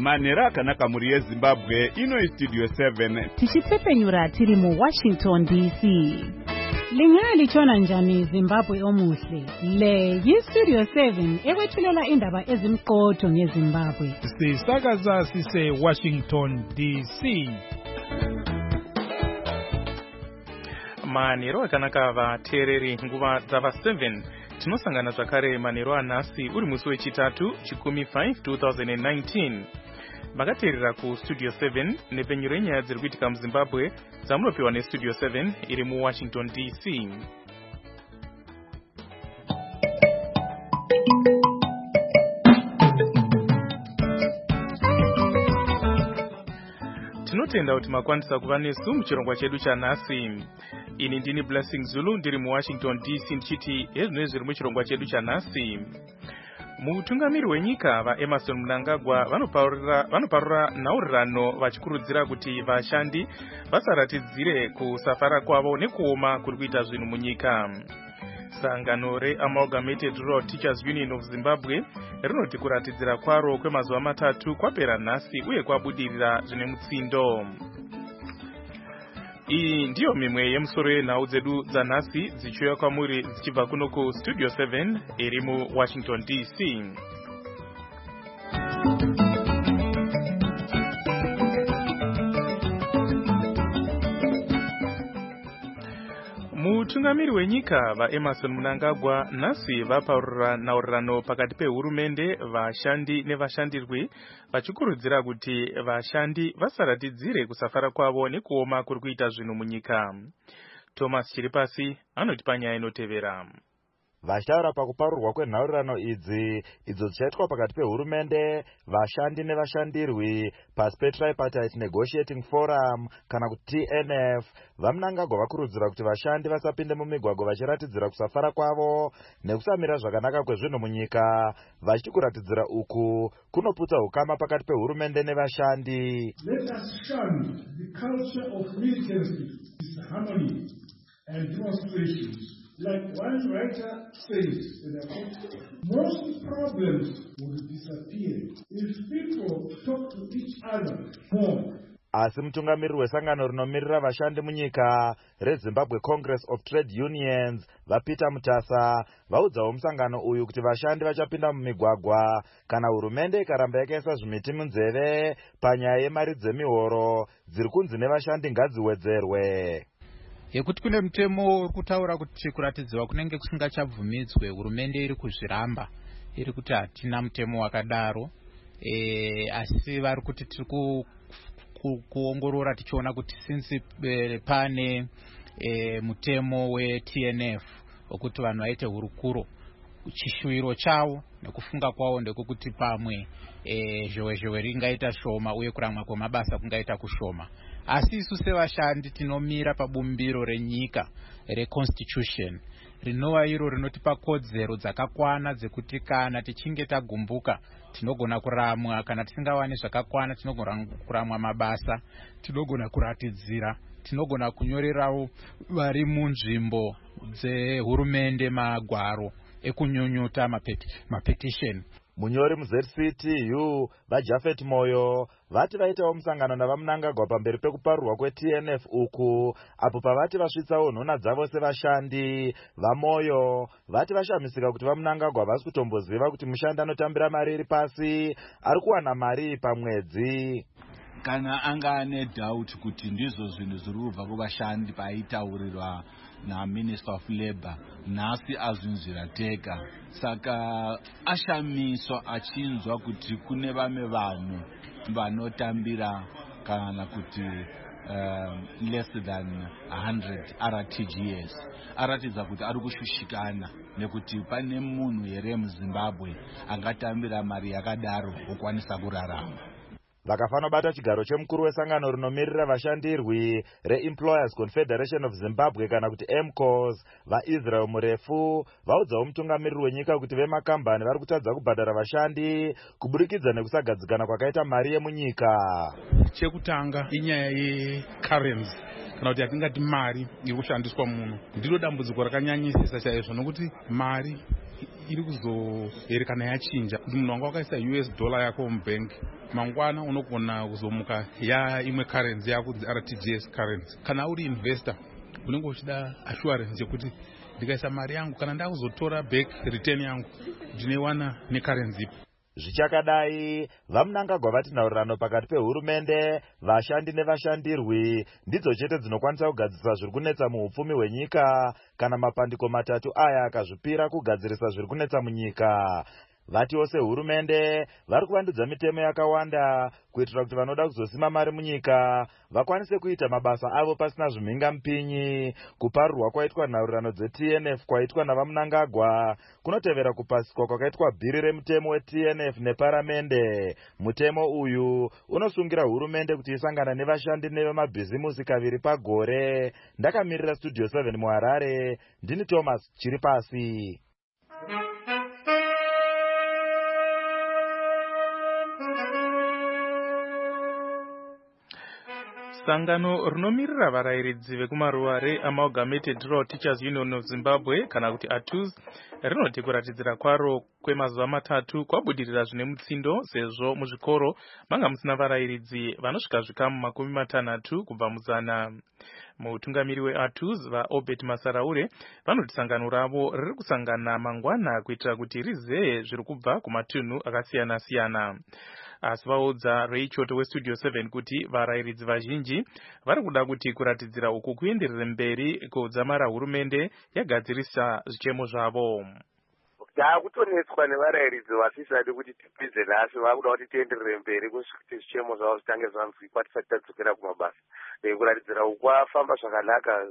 Manera akanaka muri yeZimbabwe ino Studio 7 tichitsepenyura tiri mu Washington DC. Lingali chona njani Zimbabwe omuhle. Le yi-Studio 7 ekwethulela indaba ezimqotho ngeZimbabwe. Sisakaza sise Washington DC. Manero akanaka vateereri nguva dzava 7 tinosangana zvakare manero anhasi uri musi wechitatu chikumi 5 2019. Makateerera kuStudio 7 nepenyuro yenyaya dziri kuitika muZimbabwe dzamunopiwa neStudio 7 iri muWashington DC. Tinotenda kuti makwanisa kuva nesu muchirongwa chedu chanhasi. Ini ndini Blessing Zulu ndiri muWashington DC ndichiti ezvinoi zviri muchirongwa chedu chanhasi. Mutungamiri wenyika vaEmmerson Mnangagwa vanoparura nhaurirano vachikurudzira kuti vashandi vasaratidzire kusafara kwavo nekuoma kuri kuita zvinhu munyika. Sangano reAmalgamated Rural Teachers Union of Zimbabwe rinoti kuratidzira kwaro kwemazuva matatu kwapera nhasi uye kwabudirira zvine mutsindo. Iyi ndiyo mimwe yemusoro yenhau dzedu dzanhasi dzichiuya kwamuri dzichibva kuno kuStudio 7 iri muWashington DC. Mutungamiri wenyika vaEmmerson Mnangagwa nhasi vaparura nhaurirano pakati pehurumende, vashandi nevashandirwi vachikurudzira kuti vashandi vasaratidzire kusafara kwavo nekuoma kuri kuita zvinhu munyika. Thomas Chiripasi anoti panyaya inotevera. Vashtaura pakuparurwa kwenhaurirano idzo dzichaitwa pakati pehurumende, vashandi nevashandirwi pasi peTripartite Negotiating Forum kana kuti TNF, vaMnangagwa vakurudzira kuti vashandi vasapinde mumigwagwa vachiratidzira kusafara kwavo nekusamira zvakanaka kwezvinhu munyika, vachiti kuratidzira uku kunoputsa ukama pakati pehurumende nevashandi. Let us shun the culture of militancy, disharmony and demonstrations. Like one writer says, most problems will disappear if people talk to each other more. Asi mutungamiri wesangano rinomirira vashandi munyika reZimbabwe Congress of Trade Unions vaPeter Mutasa vaudzawo musangano uyu kuti vashandi vachapinda mumigwagwa kana hurumende ikaramba yakaisa zvimiti munzeve panyaya yemari dzemihoro dziri kunzi nevashandi ngadziwedzerwe. Yekuti kune mutemo uri kutaura kuti kuratidziwa kunenge kusingachabvumidzwe, hurumende iri kuzviramba, iri kuti hatina mutemo wakadaro, asi vari kuti tiri kuongorora tichiona kuti since pane mutemo weTNF wekuti vanhu vaite hurukuro, chishuwiro chavo nekufunga kwavo ndekuti pamwe zhowezhowe ringaita shoma uye kuramwa kwemabasa kungaita kushoma. Asi isu sevashandi tinomira pabumbiro renyika reconstitution rinova iro rinotipa kodzero dzakakwana dzekuti kana tichinge tagumbuka tinogona kuramwa, kana tisingawani zvakakwana tinogona kuramwa mabasa, tinogona kuratidzira, tinogona kunyorerawo vari munzvimbo dzehurumende magwaro ekunyunyuta mapetition. Munyori muZCTU vaJafet Moyo vati vaitawo musangano navaMnangagwa pamberi pekuparurwa kweTNF uku, apo pavati vasvitsawo nhona dzavo sevashandi. VaMoyo vati vashamisika kuti vaMnangagwa vasi kutomboziva kuti mushandi anotambira mari iri pasi ari kuwana mari pamwedzi. Kana anga ane doubt kuti ndizvo zvinhu zviri kubva kuvashandi paitaurirwa naMinister of Labour, nhasi azvinzwira tega. Saka ashamiswa achinzwa kuti kune vamwe vanhu vanotambira kana kuti less than 100 RTGS. Aratidza kuti ari kushushikana nekuti pane munhu here muZimbabwe angatambira mari yakadaro okwanisa kurarama. Vakafanobata chigaro chemukuru wesangano rinomirira vashandirwi reEmployers Confederation of Zimbabwe kana kuti EMCOS, vaIsrael Murefu vaudzawo mutungamiriri wenyika kuti vemakambani vari kutadza kubhadhara vashandi kuburikidza nekusagadzikana kwakaita mari yemunyika. Chekutanga inyaya yecurrency kana kuti yatingati mari iri kushandiswa muno ndiro dambudziko rakanyanyisisa chaizvo, nokuti mari iri kuzoerekana yachinja kuti munhu wanga wakaisa US dollar yako mubank mangwana unogona kuzomuka imwe currency yako RTGS currency. Kana uri investor unenge uchida assurance yekuti ndikaisa mari yangu kana ndakuzotora back return yangu ndinoiwana necurrency. Zvichakadai, vamunangagwa vatinaurirano pakati pehurumende, vashandi nevashandirwi ndidzo chete dzinokwanisa kugadzirisa zviri kunetsa muupfumi hwenyika kana mapandiko matatu aya akazvipira kugadzirisa zviri kunetsa munyika. Vatiwo sehurumende vari kuvandudza mitemo yakawanda kuitira kuti vanoda kuzosima mari munyika vakwanise kuita mabasa avo pasina zvimhingamupinyi. Kuparurwa kwaitwa nhaurirano dzeTNF kwaitwa navamunangagwa kunotevera kupasiswa kwakaitwa bhiri remutemo weTNF neparamende. Mutemo uyu unosungira hurumende kuti isangana nevashandi nevemabhizimusi kaviri pagore. Ndakamirira Studio 7 muHarare, ndini Thomas Chiripasi. Sangano rinomirira varayiridzi vekumaruare Amalgamated Rural Teachers Union of Zimbabwe kana kuti ATUZ rinoti kuratidzira kwaro kwemazuva matatu kwabudirira zvine mutsindo sezvo muzvikoro manga musina varayiridzi vanosvika zvikamu 60 kubva muzana. Mutungamiri weATUZ vaObert Masaraure vanoti sangano ravo riri kusangana mangwana kuitira kuti rizeye zviri kubva kumatunhu akasiyana siyana. Asi vaudza Ray Choto weStudio 7 kuti varayiridzi vazhinji vari kuda kuti kuratidzira uku kuenderere mberi kudzamara hurumende yagadzirisa zvichemo zvavo. Takutonetswa nevarayiridzi vasisadi kuti tipedze nhasi vakuda kuti tienderere mberi kuti zvichemo zvavo zvitange zvanzwikwa tisati tadzokera kumabasa. Kuratidzira ukwafamba zvakanaka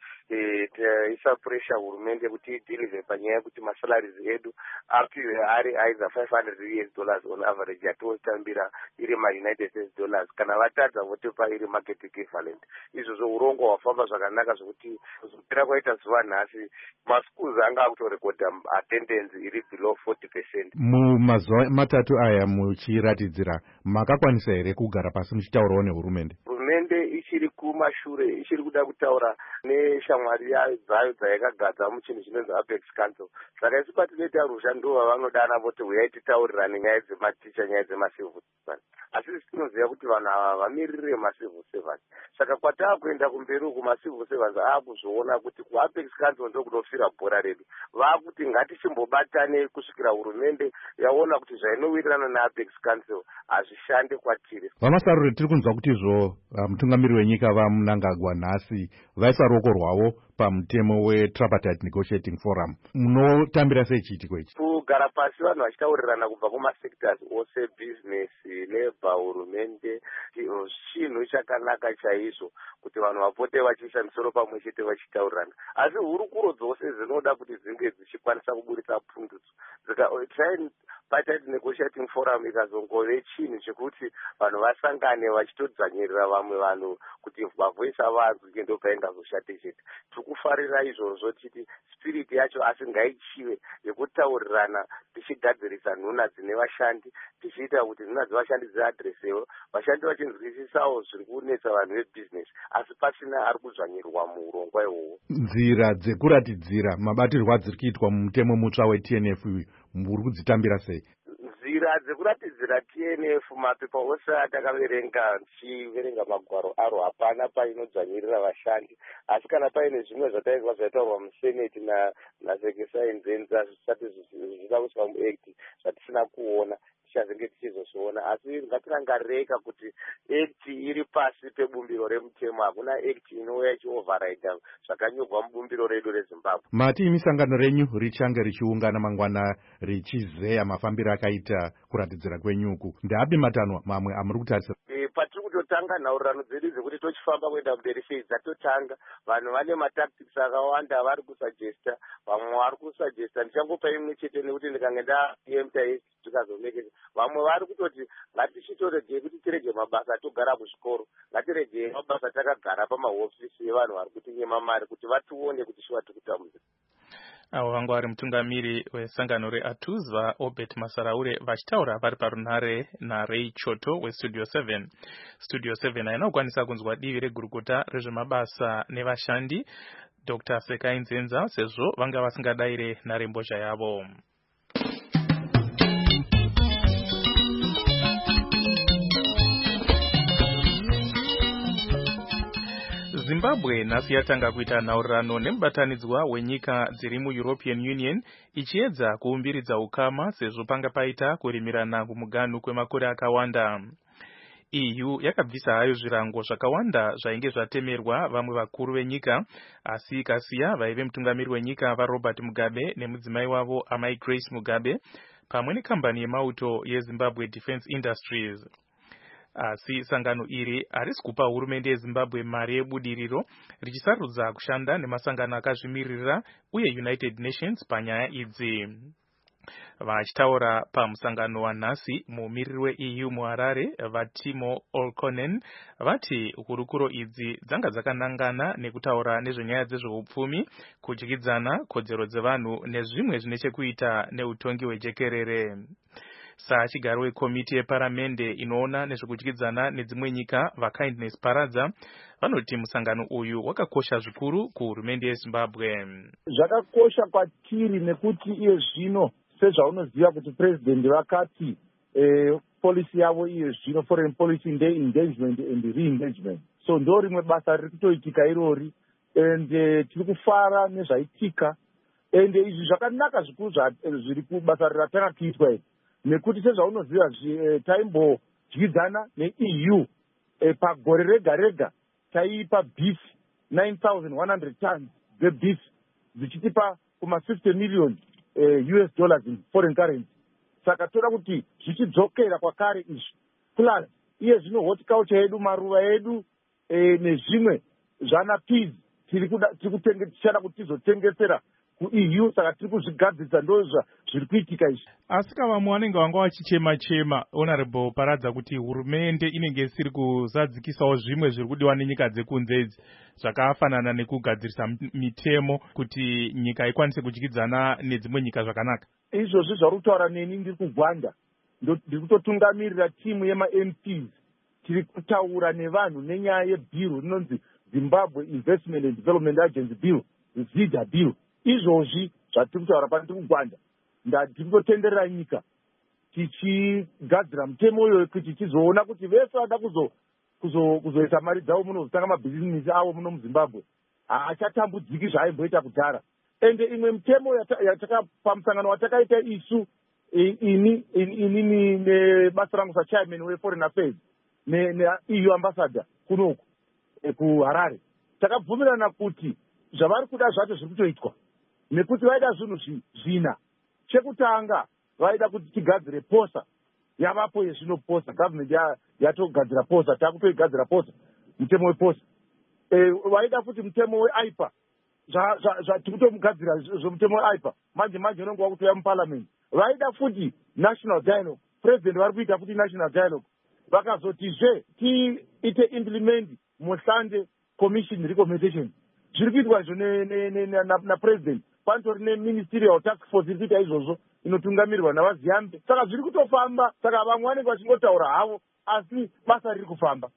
taisa pressure hurumende kuti idhirive panyaya yekuti masalaries edu apiwe ari either $500 on average yatotambira iri maUnited States dollars kana vatadza votipa iri market equivalent. Izvozvo urongwa hwafamba zvakanaka zvokuti kuzopera kwaita zuva nhasi maschools anga akutorekodha attendance iri below 40%. Mumazuva matatu aya muchiratidzira makakwanisa here kugara pasi muchitaurawo nehurumende? Hurumende ichiri kumashure, ichiri kuda kutaura neshamwari dzayo dzayakagadza muchinhu chinonzi Apex Council. Saka isu patinoita rusha ndova vanodana voti uyai titaurirane nyaya dzematicha, nyaya dzemacivil servants. Asi tinoziva kuti vanhu ava vamirire macivil servants. Saka kwataakuenda kumberi uku macivil servants aakuzviona kuti kuApex Council ndokunofira bhora redu. Vaakuti ngatichimbobatane kusvikira hurumende yaona kuti zvainowirirana naApex Council hazvishande kwatiri. Vamasarure, tiri kunzwa kuti izvo mutungamiri wenyika vamunangagwa nhasi vaisa ruoko rwavo pamutemo weTripartite Negotiating Forum. Munotambira sei chiitiko ichi? Kugara pasi vanhu vachitaurirana kubva kumasectors ose, business, labor, hurumende, chinhu chakanaka chaizvo kuti vanhu vapote vachiisa misoro pamwe chete vachitaurirana. Asi hurukuro dzose dzinoda kuti dzinge dzichikwanisa kuburitsa pundutso. Tripartite Negotiating Forum ikazongove chinhu chekuti vanhu vasangane vachitodzvanyirira vamwe vanhu kuti mavoisi avo anzwike ndopaingazoshate chete. Tikufarira izvozvo titi spirit yacho asi ngaichive yekutaurirana tichigadzirisa nhuna dzine vashandi tichiita kuti nhuna dzevashandi dziadresewo vashandi vachinzwisisawo zviri kunetsa vanhu vebusiness asi pasina ari kudzvanyirwa muurongwa ihwohwo. Nzira dzekuratidzira mabatirwo adziri kuitwa mumutemo mutsva weTNF muri kudzitambira sei? Nzira dzekuratidzira TNF mapepa ose atakaverenga tichiverenga magwaro aro hapana painodzvanyirira vashandi. Asi kana paine zvimwe zvataizwa zvaitaurwa museneti nasekesa enzenza zvisati zvichida kuiswa muAct zvatisina kuona tichazenge tichizozviona. Asi ngatirangarireka kuti Act iri pasi pebumbiro remutemo. Hakuna Act inouya ichioverride zvakanyorwa mubumbiro redu reZimbabwe. Mati imisangano renyu richange richiungana mangwana richizeya mafambiro akaita kuratidzira kwenyuku. Ndeapi matanwa mamwe amuri kutarisa? Patiri kutotanga nhaurirano dzedu dzekuti tochifamba kuenda mberi sei dzatotanga. Vanhu vane matactics akawanda vari kusuggesta, vamwe vari kusuggesta ndichangopa imwe chete nekuti ndikange ndaemta tikazomekeza. Vamwe vari kutoti ngatichitoregei kuti tirege mabasa togara kuzvikoro, ngatiregei mabasa takagara pamahofisi evanhu vari kutinyema mari kuti vatione kuti shuwa tikutambudza. Avo vanga vari mutungamiri wesangano reATUZ vaObert Masaraure vachitaura vari parunhare naRay Choto weStudio 7. Studio 7 hainokwanisa kunzwa divi regurukota rezvemabasa nevashandi Dr. Sekai Nzenza sezvo vanga vasingadayire nharembozha yavo. Zimbabwe nhasi yatanga kuita nhaurirano nemubatanidzwa wenyika dziri muEuropean Union ichiedza kuumbiridza ukama sezvo panga paita kurimirana kumuganhu kwemakore akawanda. EU yakabvisa hayo zvirango zvakawanda zvainge zvatemerwa vamwe vakuru venyika, asi ikasiya vaive mutungamiri wenyika vaRobert Mugabe nemudzimai wavo amai Grace Mugabe pamwe nekambani yemauto yeZimbabwe Defence Industries. Asi sangano iri harisi kupa hurumende yeZimbabwe mari yebudiriro, richisarudza kushanda nemasangano akazvimirira uye United Nations panyaya idzi. Vachitaura pamusangano wanhasi, mumiriri weEU muHarare vaTimo Olkonen vati hurukuro idzi dzanga dzakanangana nekutaura nezvenyaya dzezveupfumi, kudyidzana, kodzero dzevanhu nezvimwe zvine chekuita neutongi hwejekerere. Sachigaro wekomiti yeparamende inoona nezvekudyidzana nedzimwe nyika vaKindness Paradza vanoti musangano uyu wakakosha zvikuru kuhurumende yeZimbabwe. Zvakakosha kwatiri nekuti iye zvino sezvaunoziva kuti president vakati policy yavo iye zvino foreign policy nde-engagement and re-engagement. So ndo rimwe basa riri kutoitika irori, and tiri kufara nezvaitika, and izvi zvakanaka zvikuru zviri kubasa ratanga kuitwa iri, nekuti sezvaunoziva taimbodyidzana neEU pagore rega rega taipa beef 9,100 tons beef zichitipa kuma $50 million US dollars in foreign currency. Saka toda kuti zvichidzokera kwakare izvi, plus iye zvino horticulture yedu, maruva edu nezvimwe zvana peas tichada kuti tizotengesera kuEU, saka tiri kuzvigadzirisa ndozva zviri kuitika izvi. Asi vamwe vanenge vanga vachichema Honorable Paradza kuti hurumende inenge isiri kuzadzikisawo zvimwe zviri kudiwa nenyika dzekunze idzi, zvakafanana nekugadzirisa mitemo kuti nyika ikwanise kudyidzana nedzimwe nyika zvakanaka. Izvozvi zvari kutaura neni ndiri kuGwanda, ndiri kutotungamirira timu yemaMPs, tiri kutaura nevanhu nenyaya yebill rinonzi Zimbabwe Investment and Development Agency Bill, ZIDA Bill. Izvozvi zvatiri kutaura pano tiri kuGwanda, ndiri kutenderera nyika tichigadzira mutemo uyo kuti tizoona kuti vese vada kuzoita mari dzavo muno, kutanga mabhizinesi avo muno muZimbabwe haachatambudziki zvaaimboita kudhara. Ende imwe mitemo pamusangano watakaita isu ini nebasa rangu sachairman weForeign Affairs neEU ambassador kunoku kuHarare, takabvumirana kuti zvavari kuda zvacho zviri kutoitwa, nekuti vaida zvinhu zvina. Chekutanga vaida kuti tigadzire posa, yavapo yezvino posa, government yatogadzira posa, takutoigadzira posa, mutemo weposa. Vaida futi mutemo weAIPA, tikutomugadzira zvomutemo weAIPA, manje unenge wakutoya muparliament. Vaida futi national dialogue, president vari kuita futi national dialogue. Vakazotizve tiite implement muhlande commission recommendation. Zviri kuitwa izvo napresident, panotori neministerial task force iri kuita izvozvo inotungamirirwa navaZiambe. Saka zviri kutofamba, saka vamwe vanenge vachingotaura havo asi basa riri kufamba.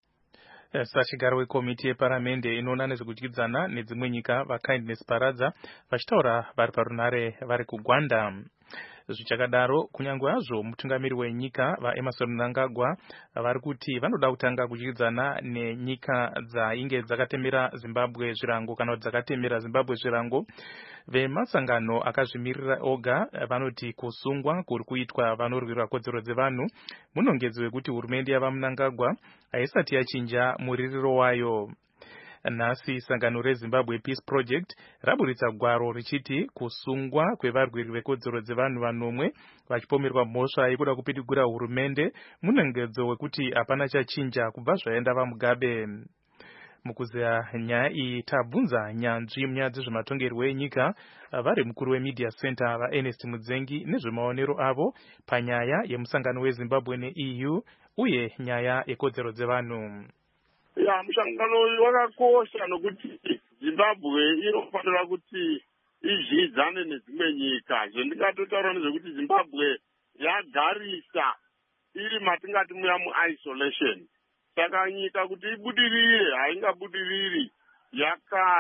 Sachigaro wekomiti yeparamende inoona nezvekudyidzana nedzimwe nyika vaKindness Paradza vachitaura vari parunare vari kuGwanda. Zvichakadaro, kunyange hazvo mutungamiri wenyika vaEmmerson Mnangagwa vari kuti vanoda kutanga kudyidzana nenyika dzainge dzakatemera Zimbabwe zvirango kana kuti dzakatemera Zimbabwe zvirango, vemasangano akazvimirira oga vanoti kusungwa kuri kuitwa vanorwira kodzero dzevanhu munongedzwe kuti hurumende yavaMnangagwa haisati yachinja muririro wayo. Nhasi sangano reZimbabwe Peace Project raburitsa gwaro richiti kusungwa kwevarwiri vekodzero dzevanhu vanomwe vachipomerwa mhosva yekuda kupidigura hurumende munongedzo wekuti hapana chachinja kubva zvaenda vaMugabe. Mukuzeya nyaya iyi tabvunza nyanzvi munyaya dzezvematongerwo enyika vari mukuru weMedia Center vaErnest Mudzengi nezvemaonero avo panyaya yemusangano weZimbabwe neEU uye nyaya yekodzero dzevanhu. Musangano uyu wakakosha nokuti Zimbabwe inofanira kuti izvidzane nedzimwe nyika. Zvendingatotaura nezvekuti Zimbabwe yagarisa iri matingati muya mu-isolation. Saka nyika kuti ibudirire haingabudiriri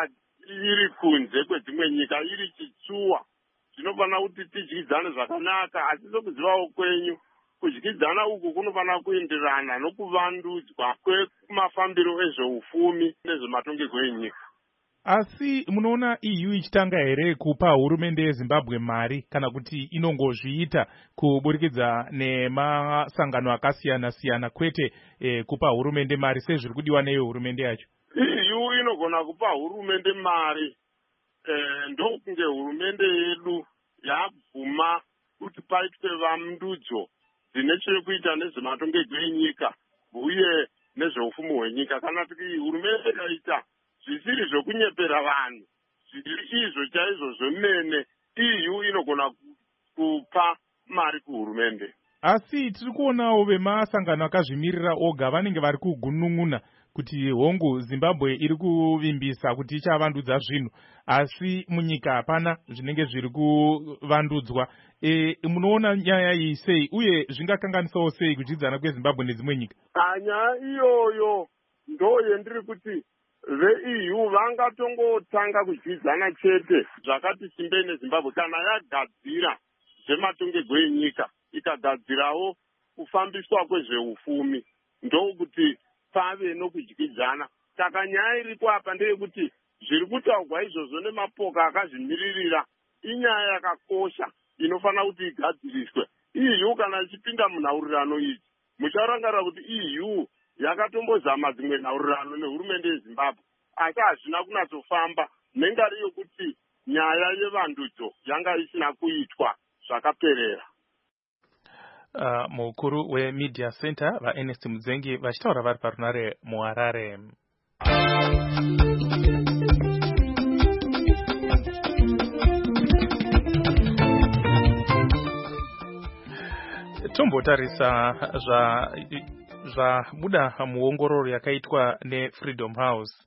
iri kunze kwedzimwe nyika iri chitsuwa. Zvinofanira kuti tidyidzane zvakanaka, asi sokuzivawo kwenyu kudyidzana uku kunofanira kuenderana nokuvandudzwa kwemafambiro ezveufumi nezvematongerwo enyika. Asi munoona EU ichitanga here kupa hurumende yeZimbabwe mari kana kuti inongozviita kuburikidza nemasangano akasiyana-siyana kwete kupa hurumende mari sezviri kudiwa neyo hurumende yacho? EU inogona kupa hurumende mari ndokunge hurumende yedu yabvuma kuti paitwe vandudzo dzine chekuita nezvematongerwo enyika uye nezveufumi hwenyika. Kana kuti hurumende ikaita zvisiri zvokunyepera vanhu, zviri izvo chaizvo zvemene, EU inogona kupa mari kuhurumende. Asi tiri kuonawo vemasangano akazvimirira oga vanenge vari kugunun'una kuti hongu Zimbabwe iri kuvimbisa kuti ichavandudza zvinhu, asi munyika hapana zvinenge zviri kuvandudzwa. Munoona nyaya iyi sei uye zvingakanganisawo sei kudyidzana kweZimbabwe nedzimwe nyika? Nyaya iyoyo ndo yendiri kuti ve-EU vangatongotanga kudyidzana chete zvakati simbei neZimbabwe kana yagadzira zvematongerwo enyika, ikagadzirawo kufambiswa kwezveufumi, ndokuti pave nokudyidzana. Saka nyaya iripo apa ndeyekuti zviri kutaurwa izvozvo nemapoka akazvimiririra inyaya yakakosha inofanira kuti igadziriswe. EU kana ichipinda munhaurirano idzi, mucharangarira kuti EU yakatombozama dzimwe nhaurirano nehurumende yeZimbabwe, asi hazvina kunatsofamba nengari yokuti nyaya yevandudzo yanga isina kuitwa zvakaperera. Mukuru weMedia Center vaErnest Mudzengi vachitaura vari parunare muHarare. Tombotarisa zvabuda muongororo yakaitwa neFreedom House.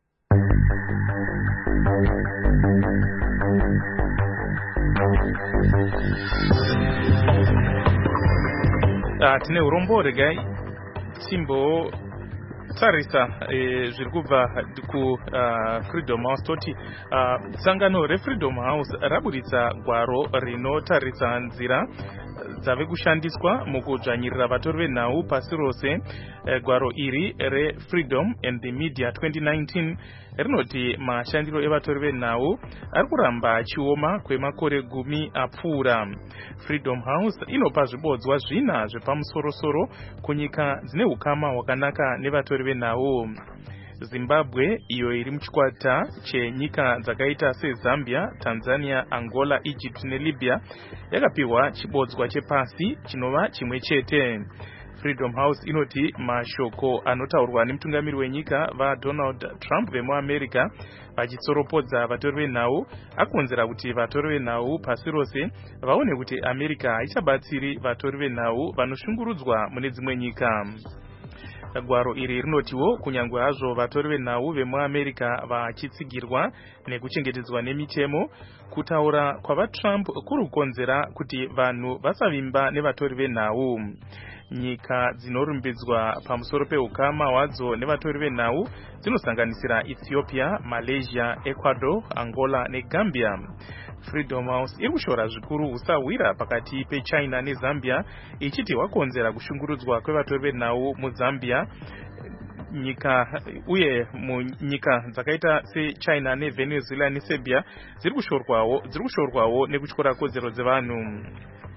Tine urombo regai timbo tarisa zviri kubva kuFreedom House toti sangano reFreedom House raburitsa gwaro rinotarisa nzira dzave kushandiswa mukudzvanyirira vatori venhau pasi rose. Gwaro iri reFreedom and the Media 2019 rinoti mashandiro evatori venhau ari kuramba achioma kwemakore 10 apfuura. Freedom House inopa zvibodzwa zvina zvepamusorosoro kunyika dzine ukama hwakanaka nevatori venhau. Zimbabwe, iyo iri muchikwata chenyika dzakaita seZambia, Tanzania, Angola, Egypt neLibya, yakapiwa chibodzwa chepasi chinova chimwe chete. Freedom House inoti mashoko anotaurwa nemutungamiri wenyika vaDonald Trump vemuAmerica vachitsoropodza vatori venhau akonzera kuti vatori venhau pasi rose vaone kuti America haichabatsiri vatori venhau vanoshungurudzwa mune dzimwe nyika. Gwaro iri rinotiwo kunyangwe hazvo vatori venhau vemuAmerica vachitsigirwa nekuchengetedzwa nemitemo, kutaura kwavaTrump kuri kukonzera kuti vanhu vasavimba nevatori venhau. Nyika dzinorumbidzwa pamusoro peukama hwadzo nevatori venhau dzinosanganisira Ethiopia, Malaysia, Ecuador, Angola neGambia. Freedom House iri kushora zvikuru usahwira pakati peChina neZambia ichiti hwakonzera kushungurudzwa kwevatori venhau muZambia. Nyika uye munyika dzakaita seChina neVenezuela neSerbia dziri kushorwawo nekutyora kodzero dzevanhu.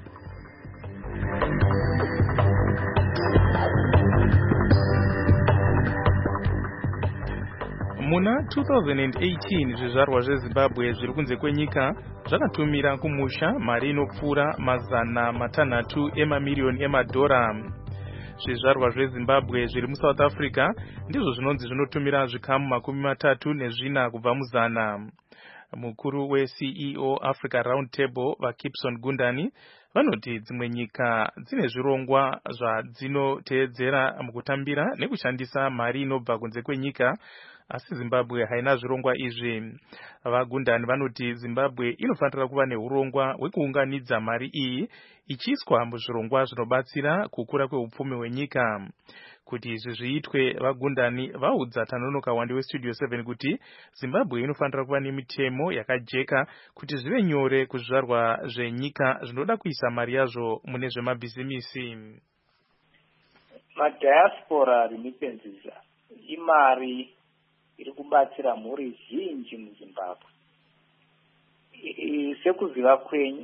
Muna 2018 zvizvarwa zveZimbabwe zviri kunze kwenyika zvakatumira kumusha mari inopfuura $600 emamiliyoni emadhora. Zvizvarwa zveZimbabwe zviri muSouth Africa ndizvo zvinonzi zvinotumira zvikamu 34 kubva muzana. Mukuru weCEO Africa Roundtable vaKipson Gundani vanoti dzimwe nyika dzine zvirongwa zvadzinoteedzera mukutambira nekushandisa mari inobva kunze kwenyika, asi Zimbabwe haina zvirongwa izvi. VaGundani vanoti Zimbabwe inofanira kuva neurongwa hwekuunganidza mari iyi ichiiswa muzvirongwa zvinobatsira kukura kweupfumi hwenyika. kuti izvi zviitwe vagundani vaudza Tanonoka Wande weStudio 7 kuti Zimbabwe inofanira kuva nemitemo yakajeka kuti zvive nyore kuzvizvarwa zvenyika zvinoda kuisa mari yazvo mune zvemabhizimisi. Madiaspora remittances imari iri kubatsira mhuri zhinji muZimbabwe. Sekuziva kwenyu,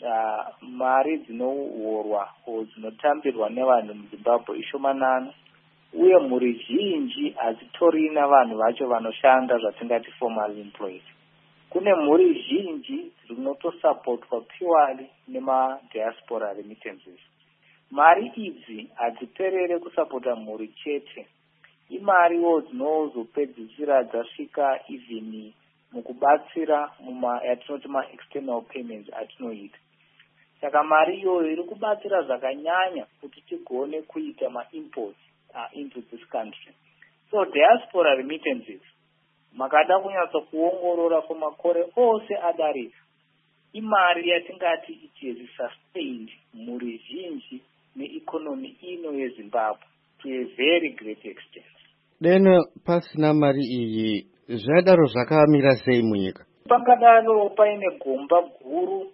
mari dzinohorwa dzinotambirwa nevanhu muZimbabwe ishomanana, uye mhuri zhinji hadzitorina vanhu vacho vanoshanda zvatingati formal employed. Kune mhuri zhinji dzinotosapotwa purely nemadiaspora remittances. Mari idzi hadziperere kusapota mhuri chete. Imariwo dzinozopedzisira dzasvika even mukubatsira yatinoti ma-external payments atinoita. Saka mari iyoyo iri kubatsira zvakanyanya kuti tigone kuita ma-imports into this country. So diaspora remittances, makada kunyatsa kuongorora kwamakore ose adarika, imari yatingati it has sustained mhuri zhinji neeconomy ino yeZimbabwe to a very great extent. Deno pasina mari iyi zvadaro zvakamira sei munyika? Pakadaro paine gomba guru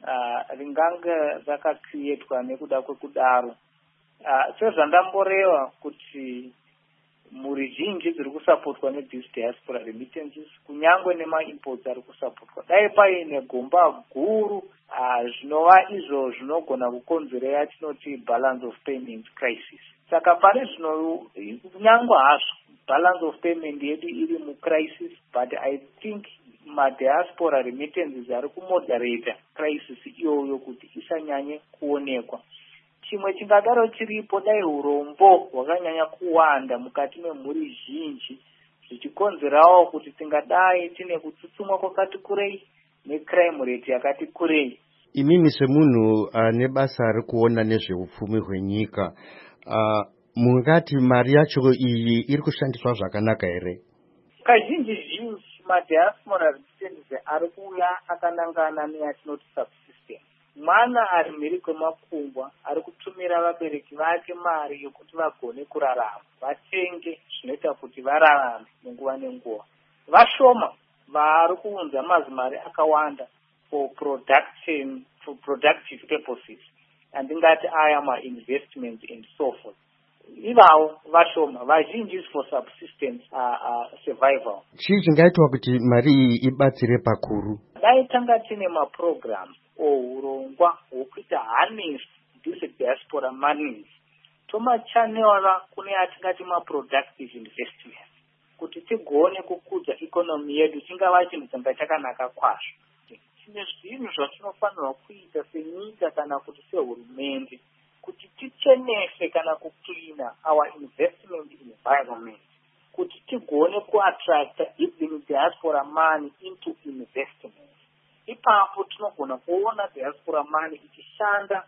ringanga rakacreatwa nekuda kwekudaro. Sezvandamboreva kuti mhuri zhinji dziri kusapotwa nethese diaspora remittances, kunyangwe nema-imports ari kusapotwa. Dai paine gomba guru zvinova izvo zvinogona kukonzera yatinoti balance of payments crisis. Saka pane zvino kunyangwe hazvo balance of payment yedu iri mucrisis, but I think madiaspora remittances ari kumoderata crisis iyoyo kuti isanyanye kuonekwa. Chimwe chingadaro chiripo dai urombo hwakanyanya kuwanda mukati memhuri zhinji zvichikonzerawo kuti tingadai tine kutsutsumwa kwakati kurei necrime rate yakati kurei. Imimi semunhu nebasa ari kuona nezveupfumi hwenyika, mungati mari yacho iyi iri kushandiswa zvakanaka here? Kazhinji zhinji madiaspora remittances ari kuuya akanangana neyatinoti subsystem. Mwana ari mhiri kwemakungwa ari kutumira vabereki vake mari yokuti vagone kurarama, vatenge zvinoita kuti vararame nenguva nenguva. Vashoma vari kuunza mazimari akawanda for productive purposes, andingati aya ma-investments and so forth. Ivavo vashoma, vazhinji is for subsistence survival. Chii chingaitwa kuti mari iyi ibatsire pakuru? Dai tanga tine maprograms urongwa hwokuita harness these diaspora monies, tomachanela kune atingati ma-productive investments, kuti tigone kukudza economy yedu chingava chinhu changa chakanaka kwazvo. Tine zvinhu zvatinofanirwa kuita senyika kana kuti sehurumende kuti tichenese kana kucleana our investment environment, kuti tigone kuattracta even diaspora money into investment. Ipapo tinogona kuona diaspora money ichishanda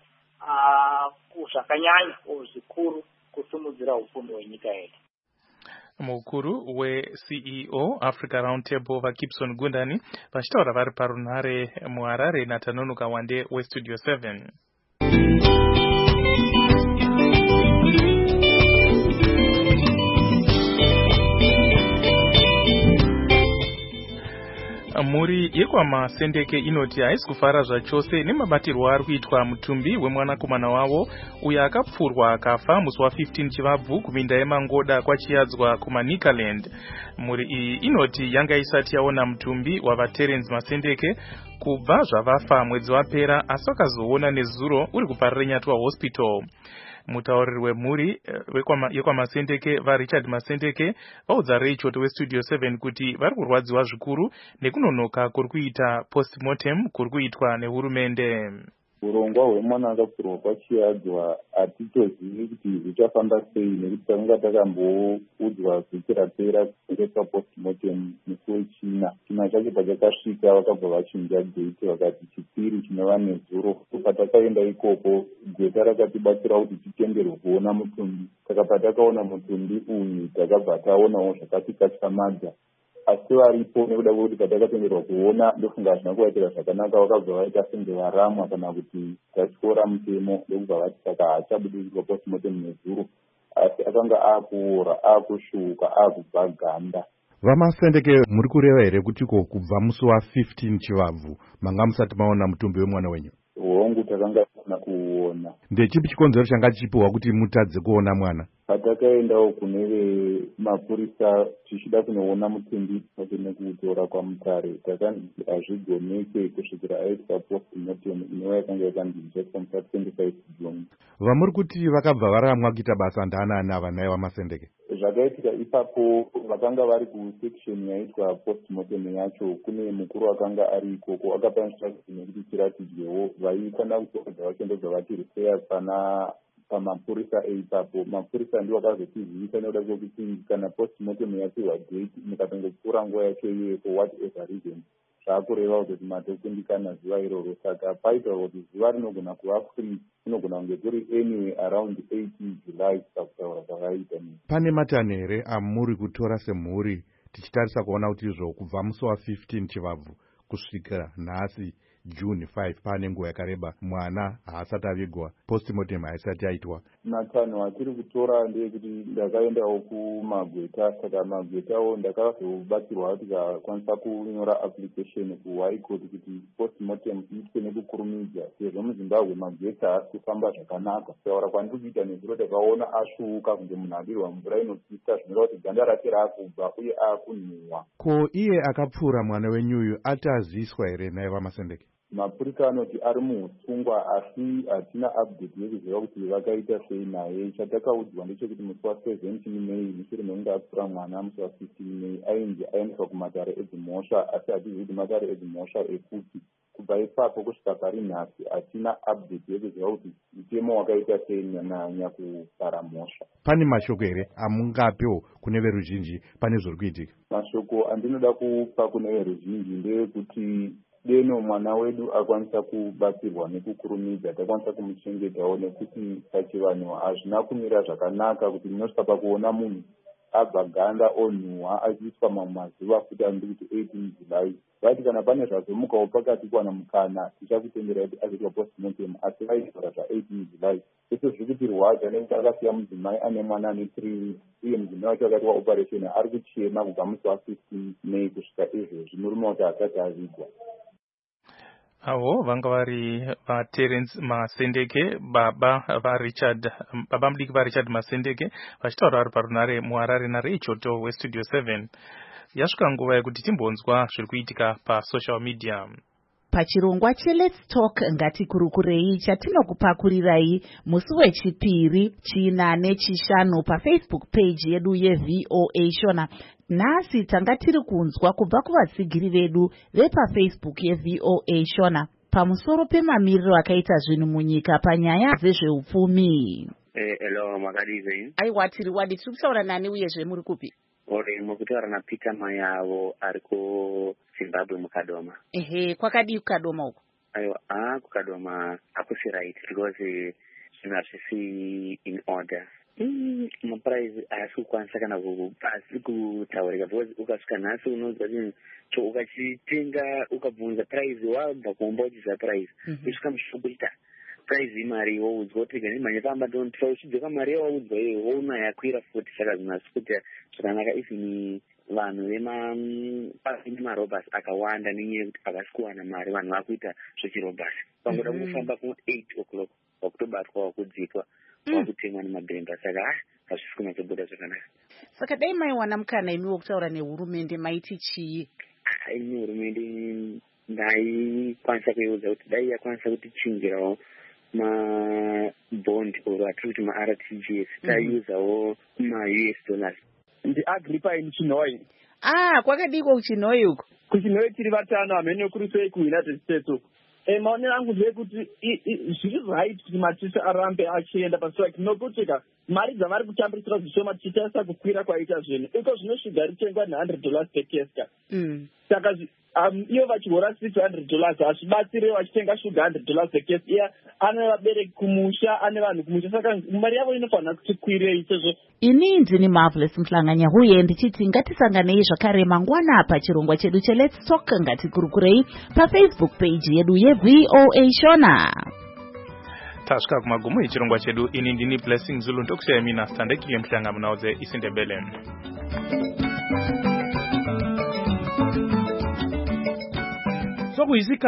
zvakanyanya zvikuru kusimudzira upfumi hwenyika yedu. Mukuru weCEO Africa Roundtable vaGibson Gundani vachitaura vari parunhare muHarare naTanonoka Wande weStudio 7. Mhuri yekwaMasendeke inoti haisi kufara zvachose nemabatirwo ari kuitwa mutumbi wemwanakomana wavo uyo akapfurwa akafa musi wa15 Chivabvu kuminda yeMangoda kwachiyadzwa kumaNikaland. Mhuri iyi inoti yanga isati yaona mutumbi wavaTerence Masendeke kubva zvavafa mwedzi wapera, asi wakazoona nezuro uri kuParirenyatwa Hospital. Mutauriri wemhuri yekwaMasendeke vaRichard Masendeke vaudza Rachel weStudio 7 kuti vari kurwadziwa zvikuru nekunonoka kuri kuita postmortem kuri kuitwa nehurumende. Urongwa hwemwana akapfurwa kwachiyadzwa hatitozivi kuti zvichafamba sei, nekuti tanga takamboudzwa vhiki rapera kuitwa postmortem musi wechina. China chacho pachakasvika vakabva vachinja date vakati chipiri chinova nezuro. Patakaenda ikoko dzeta rakatibatsira kuti titenderwe kuona mutumbi. Saka patakaona mutumbi uyu takabva taonawo zvakatikachamadza. Asi varipo nekuda kwekuti patakatenderwa kuona ndofunga hazvina kuvaitira zvakanaka, vakabva vaita senge varamwa kana kuti tatyora mutemo ndokubva vati saka hachabudirwa postmortem nezuro asi akanga akuora, akushuka, akubva ganda. Vamasendeke muri kureva here kuti kubva musi wa15 Chivabvu manga musati maona mutumbi wemwana wenyu? Hongu takanga tisina kuona. Ndechipi chikonzero changa chipiwa kuti mutadze kuona mwana? Patakaendawo kune vemapurisa tichida kunoona mutumbi pake nekutora kwaMutare, takanzi hazvigoneke kusvikira aitwa post-mortem inova yakanga yakandinzwa pamusi 25 June. Vamuri kuti vakabva varamwa kuita basa ndaanani ava naye Vamasendeke? Zvakaitika ipapo vakanga vari kusection yaitwa post-mortem yacho, kune mukuru akanga ari ikoko akapa instruction yekuti tiratidzewo vaikwana kutokodza vachiendodza vati refer pamapurisa eipapo. Mapurisa ndiwo akazotizivisa nekuda kwekuti kana post-mortem yapihwa date mukatongopfuura nguva yacho iyoyo for whatever reason zvaakureva kuti matokundikana zuva iroro. Saka paitaura kuti zuva rinogona kuva free, inogona kunge kuri anyway around 8 July pakutaura zvakaita. Pane matanho here amuri kutora semhuri tichitarisa kuona kuti izvo kubva musi wa15 Chivabvu kusvikira nhasi June 5 pane nguva yakareba mwana haasati avigwa, post-mortem haisati yaitwa? Matanho atiri kutora ndeyekuti ndakaendawo kuMagweta, saka Magwetawo ndakazobatsirwa kuti tikakwanisa kunyora application kuHigh Court kuti post-mortem iitwe nekukurumidza, sezvo muZimbabwe Magweta haasi kufamba zvakanaka. Kutaura kwandiri kuita nezuro takaona asvuuka kunge munhu adirwa mvura inopisa, zvinoreva kuti ganda rake raakubva uye aakunhuhwa. Ko iye akapfuura mwana wenyuyu ataziviswa here naye Vamasendeke? Mapurisa anoti ari muusungwa, asi hatina update yekuziva kuti vakaita sei naye. Chatakaudzwa ndechekuti musi wa17 Mei mushure mekunge apfuura mwana musi wa15 Mei ainzi aendeswa kumatare edzimhosva, asi hatizivi kuti matare edzimhosva ekuti. Kubva ipapo kusvika pari nhasi hatina update yekuziva kuti mutemo wakaita sei nyanya kupara mhosva. Pane mashoko here amungapewo kune veruzhinji pane zviri kuitika? Mashoko andinoda kupa kune veruzhinji ndeyekuti deno mwana wedu akwanisa kubatsirwa nekukurumidza, takwanisa kumuchengetawo nekuti pachivanhu hazvina kumira zvakanaka kuti munosvika pakuona munhu abva ganda onhuhwa achiiswa mamwe mazuva futi andiri kuti 18 July. Vati kana pane zvazomukawo pakati kuwana mukana tichakutendera kuti azoitwa post-mortem, asi vaitaura zva18 July.Ese zviri kutirwadza nekuti akasiya mudzimai ane mwana ane 3 weeks uye mudzimai wacho akaitwa operation ari kuchema kubva musi wa15 Mei kusvika izvezvi, murume kuti asati avigwa. Avo vanga vari vaTerence Masendeke, baba mudiki vaRichard Masendeke, vachitaura vari parunare muHarare naReichoto weStudio 7. Yasvika nguva yekuti timbonzwa zviri kuitika pasocial media. Pachirongwa cheLet's Talk ngatikurukurei chatinokupakurirai musi wechipiri, china nechishanu paFacebook page yedu yeVOA Shona. Nhasi tanga tiri kunzwa kubva kuvatsigiri vedu vepaFacebook yeVOA Shona pamusoro pemamiriro akaita zvinhu munyika panyaya dzezveupfumi. Hello, makadizeni. Aiwa, tiri wadi, tiri kutaura nani uyezve muri kupi? Ore mukutaura naPeter Mayavo ari kuZimbabwe mukadoma. Ehe, kwakadii kukadoma uko? Aiwa, kukadoma hakusi right because zvinhu hazvisi in order. Mapuraizi haasi kukwanisa kana haasi kutaurika because ukasvika nhasi unonzwa kuti ukachitenga ukabvunza puraizi wabva kuomba uchiziva puraizi usvika mushopu uchita puraizi imari woudzwa kuti ganimhanya famba ndonotira uchidzoka mari yawaudzwa iyoyo wouna yakwira futi. Saka zvinhu hazisi kuita zvakanaka even vanhu vemarobhasi akawanda nenyaya yekuti havasi kuwana mari, vanhu vakuita zvechirobhasi. Pangoda kufamba ku8 o'clock wakutobatwa wakudzipwa wakutemwa nemabhemba. Saka hazvisi kunyatsobuda zvakanaka. Saka dai maiwana mukana imi wokutaura nehurumende maiti chii? Imi hurumende ndaikwanisa kuiudza kuti dai yakwanisa kutichinjirawo mabond oro atiri kuti maRTGS taiuzawo maUS dollars. Ndiagripa inichinoi. Kwakadiko kuchinoi uko? Kuchinoi tiri vatano hamene kuri sei kuUnited States uko. Maonero angu ndeyekuti zviri right kuti maticha arambe achienda pastrike nokuti mari dzavari kutamburisira zvishoma tichitarisa kukwira kwaita zvinhu iko zvinosviga ritengwa $100 per case. Saka iyo vachihora $600 hazvibatsire vachitenga shuga $100 per case. Iya ane vabereki kumusha, ane vanhu kumusha, saka mari yavo inofanira kuti kwirei sezvo. Ini ndini Marvelous Mhlanganya huye ndichiti ngatisanganei zvakare mangwana pachirongwa chedu cheLet's Talk ngatikurukurei paFacebook page yedu yeVOA Shona. tasvika kumagumo echirongwa chedu. Ini ndini Blessing Zulu, ndokusiyai mina standekike mhlanga munauze isindebele. Sokuyisikhathi